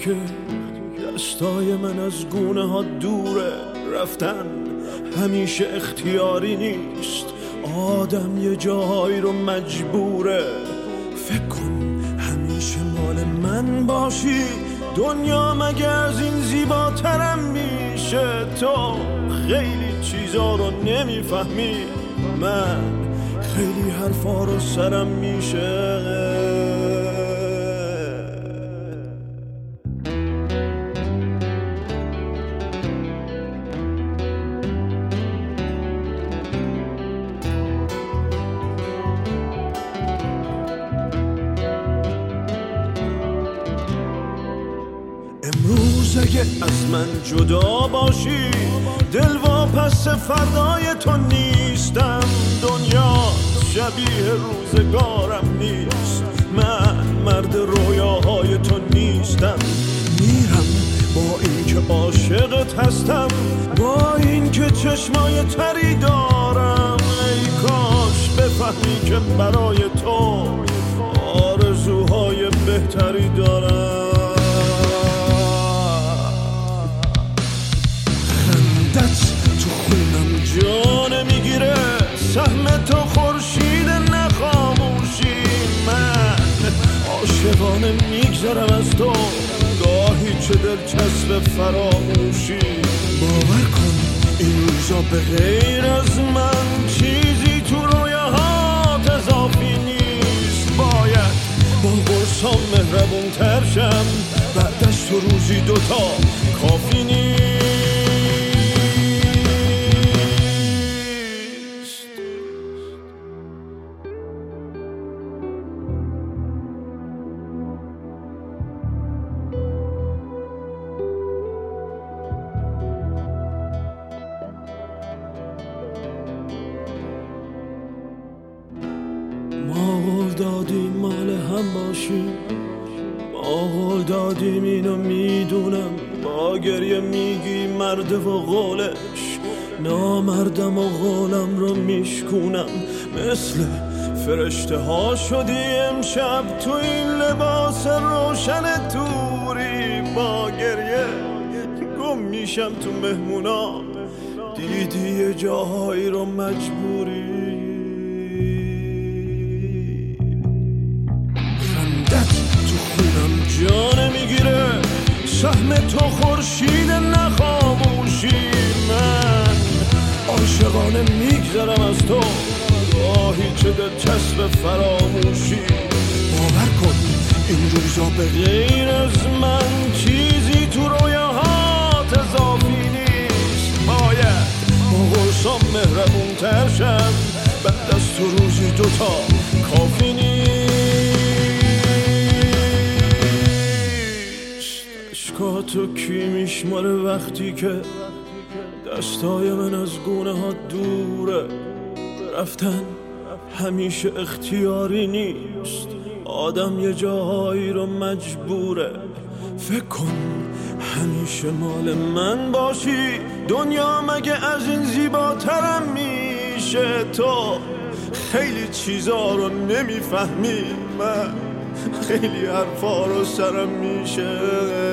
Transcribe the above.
که دستای من از گونه ها دوره، رفتن همیشه اختیاری نیست، آدم یه جاهایی رو مجبوره. فکر کن همیشه مال من باشی، دنیا مگه از این زیباترم میشه؟ تو خیلی چیزا رو نمیفهمی، من خیلی حرفا رو سرم میشه. امروز اگه از من جدا باشی، دل واپس فردای تو نیستم. دنیا شبیه روزگارم نیست، من مرد رویاهای تو نیستم. میرم با اینکه عاشقت هستم، با اینکه چشمای تری دارم. ای کاش بفهمی که برای تو آرزوهای بهتری دارم. تو خونم جان میگیره، سهم تو خورشید نخاموشی. من عاشقانه میگذرم از تو، گاهی چه دلچسب فراموشی. باور کن این روزا به غیر از من چیزی تو رویاهات اضافی نیست. باید با قرصام مهربون تر شم، بعدش تو روزی دوتا کافی نیست. ما قول دادیم مال هم باشیم، ما قول دادیم اینو میدونم. با گریه میگی مرده و قولش، نامردم و قولم رو میشکونم. مثل فرشته ها شدی امشب تو این لباس روشن توری. با گریه گم میشم تو مهمونا، دیدی یه جاهایی رو مجبوری. جان میگیره، سهم تو خورشید نخاموشی. من عاشقانه میگذرم از تو، گاهی چه دلچسب فراموشی. باور کن این روزا به غیر از من چیزی تو رویاهات اضافی نیست. باید با قرصام مهربون تر شم، بعد از تو روزی دوتا کافی نیست. تو کی میشماره وقتی که دستای من از گونه ها دوره؟ رفتن همیشه اختیاری نیست، آدم یه جاهایی رو مجبوره. فکر کن همیشه مال من باشی، دنیا مگه از این زیباترم میشه؟ تو خیلی چیزا رو نمیفهمی، من خیلی حرفا رو سرم میشه.